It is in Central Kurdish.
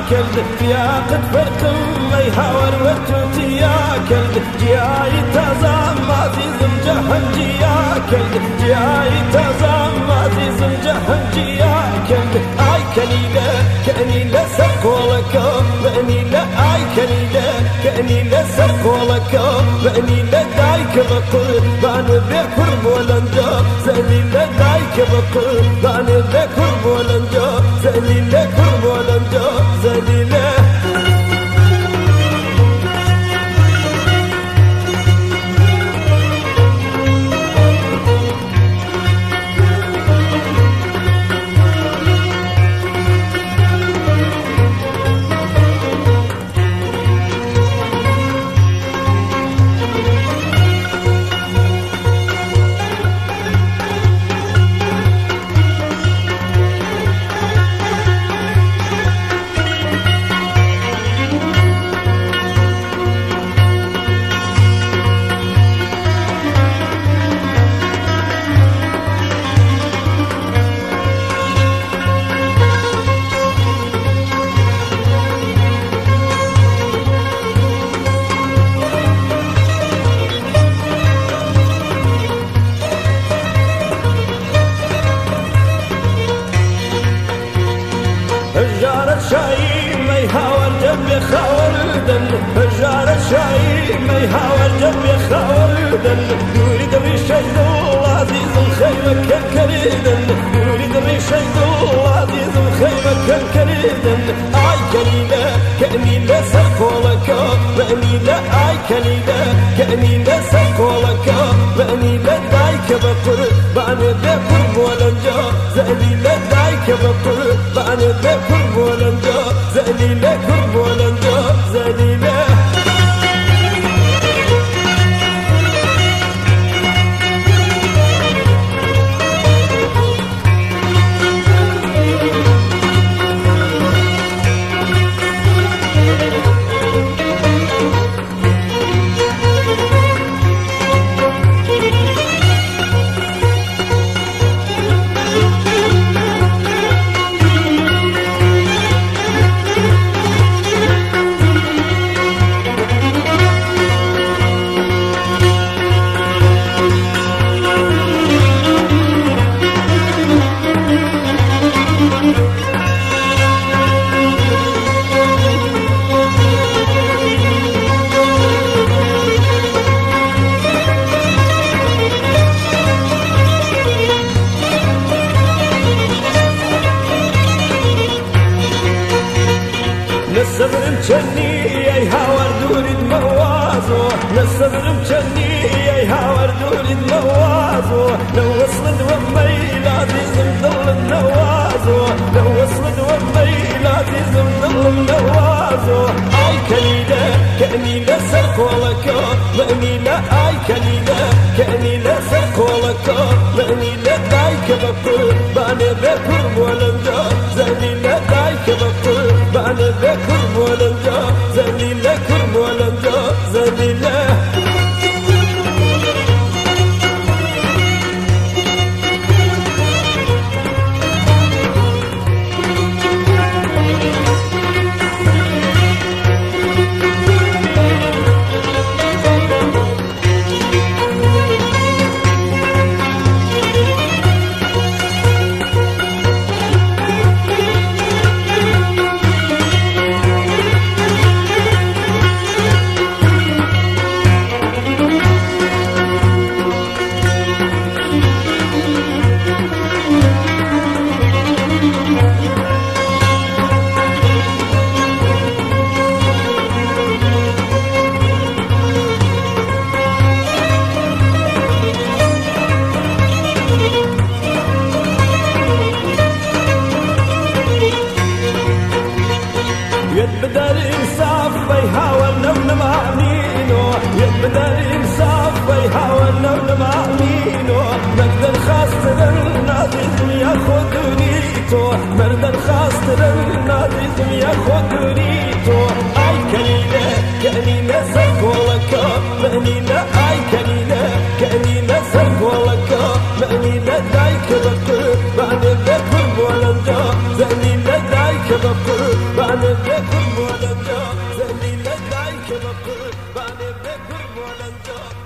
كلب يا قد فرق ما يهاور وتوتي يا كلب جاي تزام ما تزم جهنجي يا كلب جاي تزام ما تزم جهنجي يا كلب اي كليله كاني لسق ولك باني لا اي كليله كاني لسق ولك باني لا دايك بقر بان بكرب ولنجا زلي لا دايك بقر بان بكرب ولنجا زلي لا كرب ولنجا زلي لا فجار الشاي ما يهاور جنبي خاور دن فجار الشاي ما يهاور جنبي خاور دن يريد الرشيد عزيز الخير كالكريدن يريد الرشيد عزيز الخير كالكريدن اي كليله كاني لسق ولك باني لا اي كليله كاني لسق ولك باني لا دايك بقر بان بكرب ولنجا زلي لا دايك بقر بان بكرب ولنجا زلي لا كرب ولنجا زلي لا الصبر مجني يا هاور دوري موازو الصبر مجني يا هاور دوري موازو لو وصلت ومي لا تزم ظل النوازو لو وصلت ومي لا تزم ظل النوازو اي كليله كاني لسرق ولك ماني لا اي كليله كاني لسرق ولك ماني لا دايك بقر بان بكرب ولنجا زلي لا دايك بقر بان بكرب ولنجا زلي لا كرب ولنجا زلي لا يبدا الانصاف بيهاول نون معنينو يبدا الانصاف بيهاول نون معنينو مرد الخاص للناظم ياخذنيتو مرد الخاص للناظم ياخذنيتو اي كليله كاني نسق ولك ماني لا اي كليله كاني نسق ولك ماني لا دايك بقر بعد بكرب ولنجا زاني لا دايك بقر بعد بكل مولد زليل دايك مقر باني بكل مولد